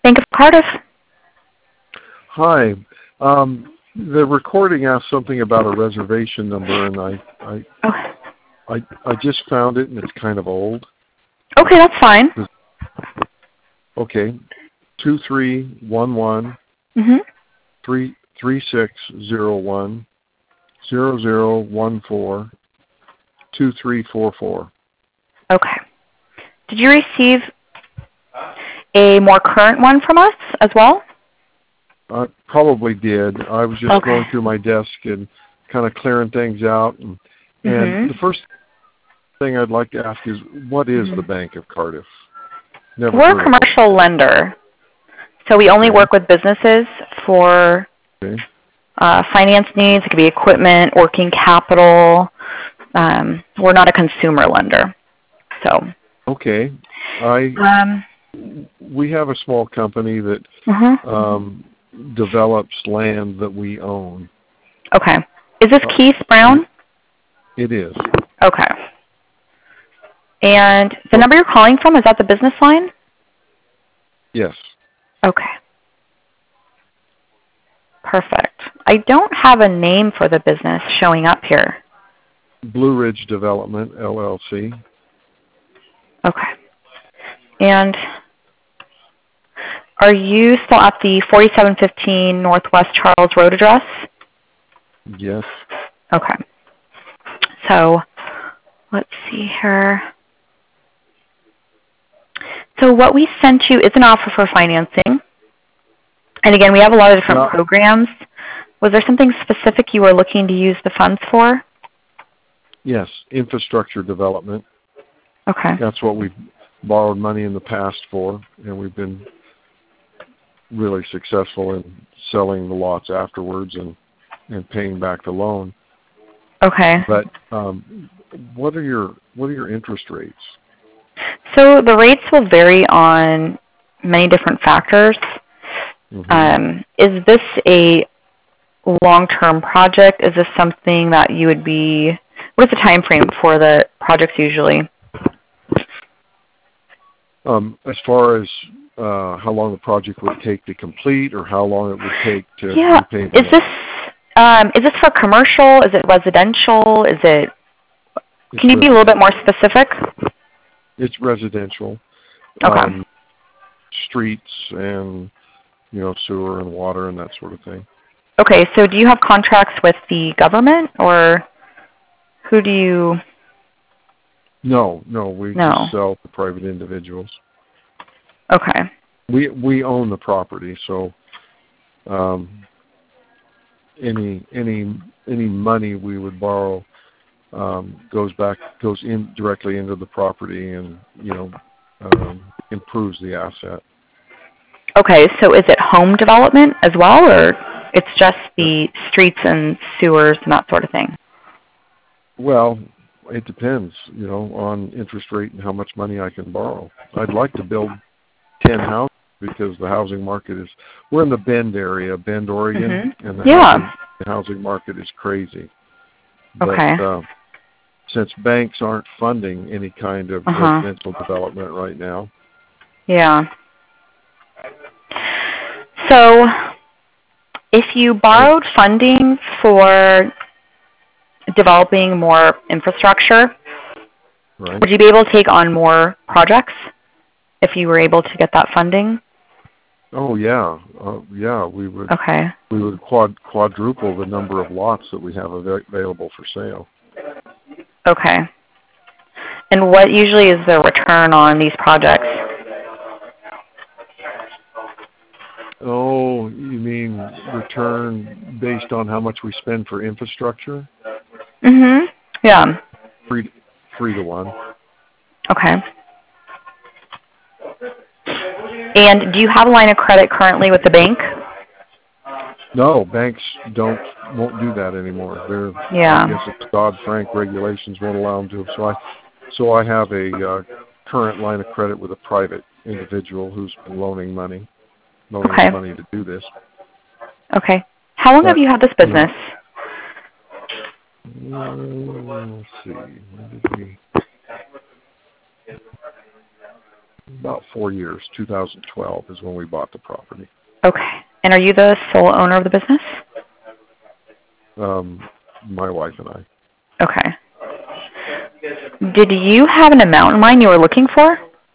Bank of Cardiff. Hi. The recording asked something about a reservation number, and I just found it, and it's kind of old. Okay, that's fine. Okay, 2311 3601 0014 2344. Okay. Did you receive a more current one from us as well? I probably did. I was just going through my desk and kind of clearing things out. And the first thing I'd like to ask is, what is the Bank of Cardiff? We're a commercial lender. So we only work with businesses for finance needs. It could be equipment, working capital. We're not a consumer lender. So. Okay. We have a small company that develops land that we own. Okay. Is this Keith Brown? It is. Okay. And the number you're calling from, is that the business line? Yes. Okay. Perfect. I don't have a name for the business showing up here. Blue Ridge Development, LLC. Okay. And are you still at the 4715 Northwest Charles Road address? Yes. Okay. So let's see here. So what we sent you is an offer for financing. And again, we have a lot of different programs. Was there something specific you were looking to use the funds for? Yes, infrastructure development. Okay. That's what we've borrowed money in the past for, and we've been really successful in selling the lots afterwards and paying back the loan. Okay. But what are your interest rates? So the rates will vary on many different factors. Is this a long-term project? Is this something that you would be, what is the time frame for the projects usually? As far as how long the project would take to complete, or how long it would take to repay the loan? Is this for commercial? Is it residential? Can you be a little bit more specific? It's residential. Okay. Streets and, sewer and water and that sort of thing. Okay, so do you have contracts with the government, or who do you? No, we just sell to private individuals. Okay. We own the property, so any money we would borrow goes in directly into the property and improves the asset. Okay, so is it home development as well, or it's just the streets and sewers and that sort of thing? Well, it depends, on interest rate and how much money I can borrow. I'd like to build 10 houses because the housing market we're in the Bend area, Bend, Oregon, and the housing market is crazy. Okay. But since banks aren't funding any kind of residential development right now. Yeah. So if you borrowed funding for developing more infrastructure, would you be able to take on more projects if you were able to get that funding? Oh yeah, we would. Okay. We would quadruple the number of lots that we have available for sale. Okay. And what usually is the return on these projects? Oh, you mean return based on how much we spend for infrastructure? Yeah. 3 to 1. Okay. And do you have a line of credit currently with the bank? No, banks won't do that anymore. I guess it's Dodd-Frank regulations won't allow them to. So I have a current line of credit with a private individual who's been loaning money to do this. Okay. How long have you had this business? Let's see. When did we? about 4 years. 2012 is when we bought the property. Okay. And are you the sole owner of the business? My wife and I. Okay. Did you have an amount in mind you were looking for?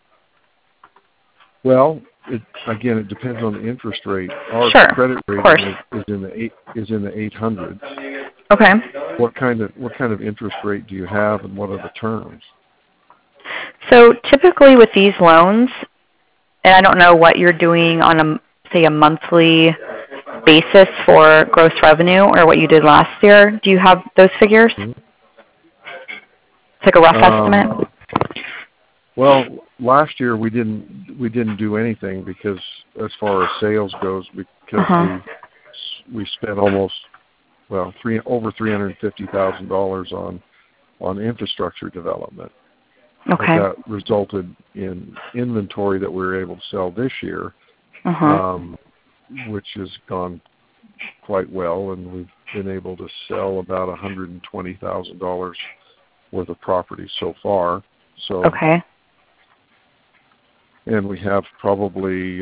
Well, it depends on the interest rate. Our Sure, credit rating is in the 800s. Okay. What kind of interest rate do you have, and what are the terms? So typically with these loans, and I don't know what you're doing on a monthly basis for gross revenue or what you did last year. Do you have those figures? Mm-hmm. It's like a rough estimate. Well, last year we didn't do anything because, as far as sales goes, because we spent over $350,000 on infrastructure development. Okay. But that resulted in inventory that we were able to sell this year, which has gone quite well, and we've been able to sell about $120,000 worth of property so far. So. Okay. And we have probably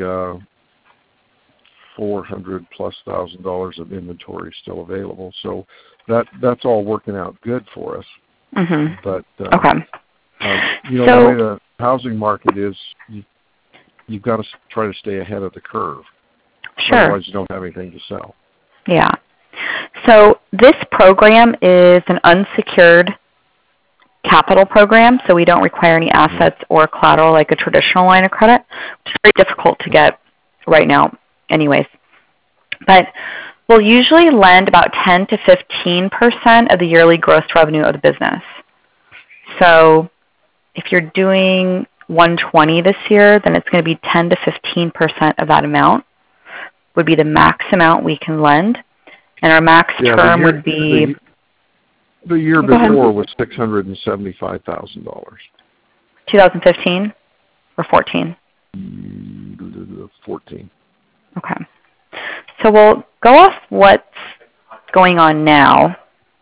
$400,000+ of inventory still available. So that's all working out good for us. Mm-hmm. But okay. The way the housing market is, you've got to try to stay ahead of the curve. Sure. Otherwise, you don't have anything to sell. Yeah. So this program is an unsecured capital program, so we don't require any assets or collateral like a traditional line of credit, which is very difficult to get right now anyways. But we'll usually lend about 10 to 15% of the yearly gross revenue of the business. So if you're doing 120 this year, then it's going to be 10 to 15% of that amount would be the max amount we can lend. And our max term would be... The year before was $675,000. 2015 or 14? 14. Okay. So we'll go off what's going on now,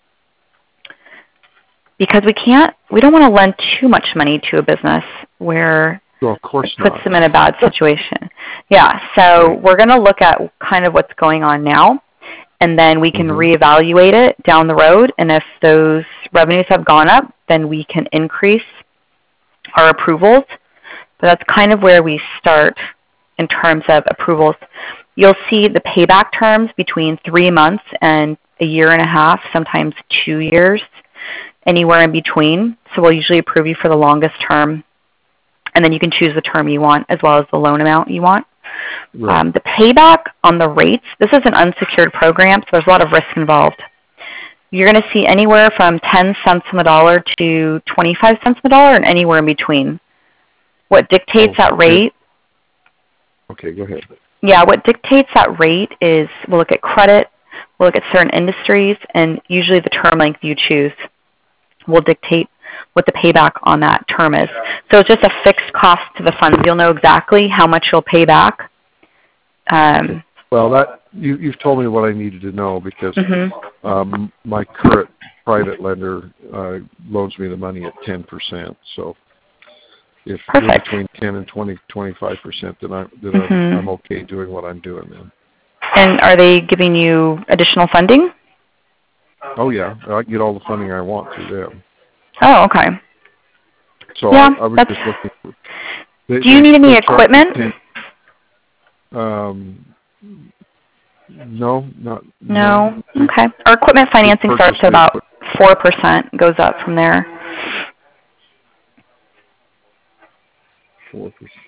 because we don't want to lend too much money to a business where of course it puts them in a bad situation. Yeah. So we're going to look at kind of what's going on now. And then we can reevaluate it down the road. And if those revenues have gone up, then we can increase our approvals. But that's kind of where we start in terms of approvals. You'll see the payback terms between 3 months and a year and a half, sometimes 2 years, anywhere in between. So we'll usually approve you for the longest term. And then you can choose the term you want as well as the loan amount you want. Right. The payback on the rates, this is an unsecured program, so there's a lot of risk involved. You're going to see anywhere from 10 cents on the dollar to 25 cents on the dollar and anywhere in between. What dictates that rate? Okay, go ahead. Yeah, what dictates that rate is we'll look at credit, we'll look at certain industries, and usually the term length you choose will dictate what the payback on that term is. So it's just a fixed cost to the fund. You'll know exactly how much you'll pay back. Well, you've told me what I needed to know, because my current private lender loans me the money at 10%. So if you're between 10 and 25%, then I'm okay doing what I'm doing then. And are they giving you additional funding? Oh yeah, I get all the funding I want through them. Oh, okay. So yeah, I was just looking for... Do you need any equipment? No. No? Okay. Our equipment financing starts at about 4%, goes up from there. 4%.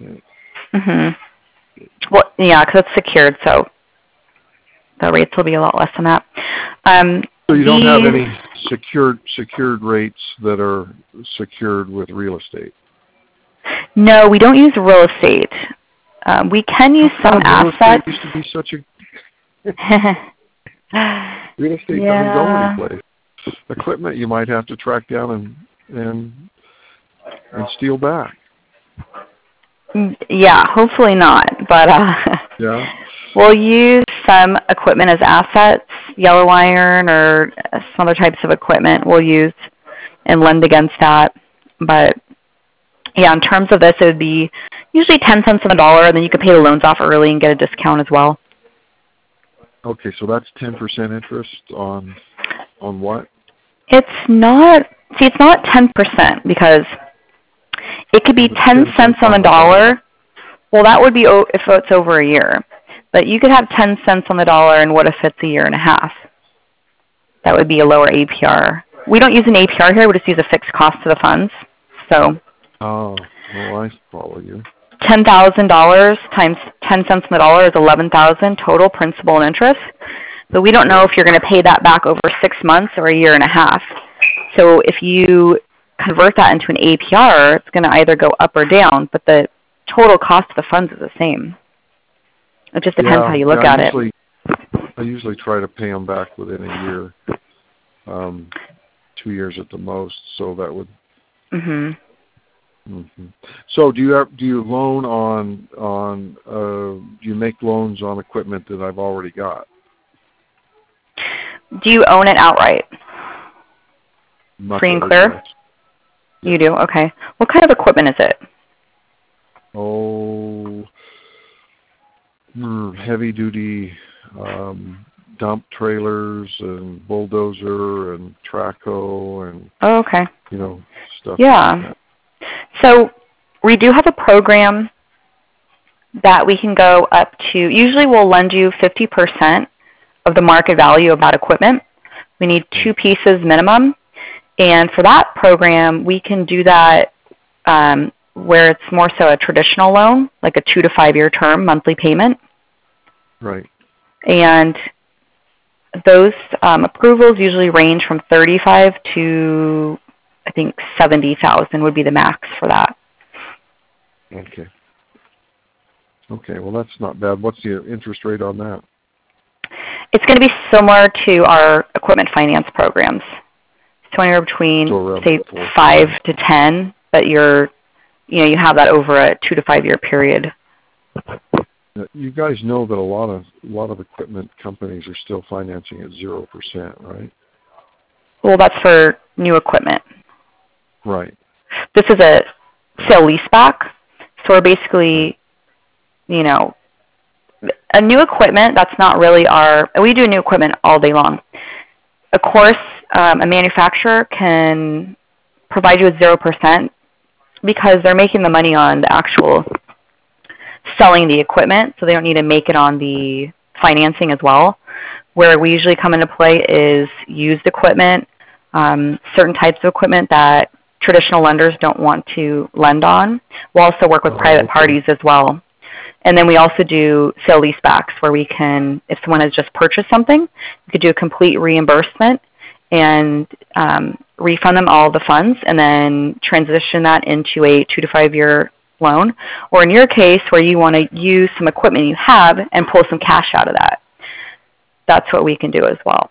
Well, yeah, because it's secured, so the rates will be a lot less than that. So you don't have any secured rates that are secured with real estate? No, we don't use real estate. We can use some assets. Real estate used to be such a... real estate doesn't go anyplace. Equipment you might have to track down and steal back. Yeah, hopefully not. But we'll use some equipment as assets, yellow iron or some other types of equipment we'll use and lend against that. But Yeah, in terms of this, it would be usually 10 cents on the dollar, and then you could pay the loans off early and get a discount as well. Okay, so that's 10% interest on what? It's not, see, it's not 10% because it could be 10 cents on the dollar. Well, that would be if it's over a year. But you could have 10 cents on the dollar, and what if it's a year and a half? That would be a lower APR. We don't use an APR here. We just use a fixed cost to the funds. So. Oh, well, I follow you. $10,000 times 10 cents on the dollar is $11,000 total principal and interest. But we don't know if you're going to pay that back over 6 months or a year and a half. So if you convert that into an APR, it's going to either go up or down, but the total cost of the funds is the same. It just depends how you look at it. I usually try to pay them back within a year, 2 years at the most. So that would. Mhm. Mhm. So do you loan on do you make loans on equipment that I've already got? Do you own it outright? Free and clear? Yes. You do? Okay. What kind of equipment is it? Oh, heavy duty dump trailers and bulldozer and traco and okay. Stuff. Yeah. Like that. So we do have a program that we can go up to. Usually we'll lend you 50% of the market value of that equipment. We need 2 pieces minimum. And for that program, we can do that where it's more so a traditional loan, like a 2 to 5 year term monthly payment. Right. And those approvals usually range from 35 to, I think, 70,000 would be the max for that. Okay. Okay, well, that's not bad. What's the interest rate on that? It's going to be similar to our equipment finance programs. It's anywhere between, say, 5 to 10, but you have that over a 2 to 5 year period. You guys know that a lot of equipment companies are still financing at 0%, right? Well, that's for new equipment. Right. This is a sale leaseback, so we're basically, a new equipment. That's not really we do new equipment all day long. Of course, a manufacturer can provide you with 0% because they're making the money on the actual selling the equipment, so they don't need to make it on the financing as well. Where we usually come into play is used equipment, certain types of equipment that traditional lenders don't want to lend on. We'll also work with private parties as well. And then we also do sale leasebacks where we can, if someone has just purchased something, we could do a complete reimbursement and refund them all the funds and then transition that into a 2 to 5 year loan. Or in your case, where you want to use some equipment you have and pull some cash out of that. That's what we can do as well.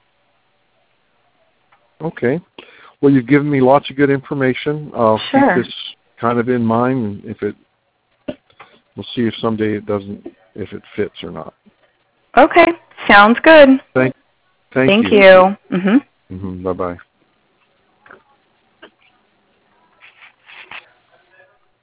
Okay. Well, you've given me lots of good information. I'll keep this kind of in mind. We'll see if someday if it fits or not. Okay. Sounds good. Thank you. Thank you. Mm-hmm. Bye-bye.